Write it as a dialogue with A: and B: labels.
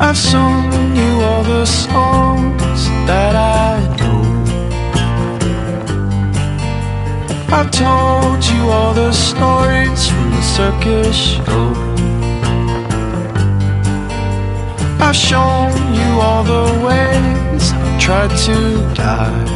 A: I've sung you all the songs that I know. I've told you all the stories from the circus show. I've shown you all the ways I've tried to die.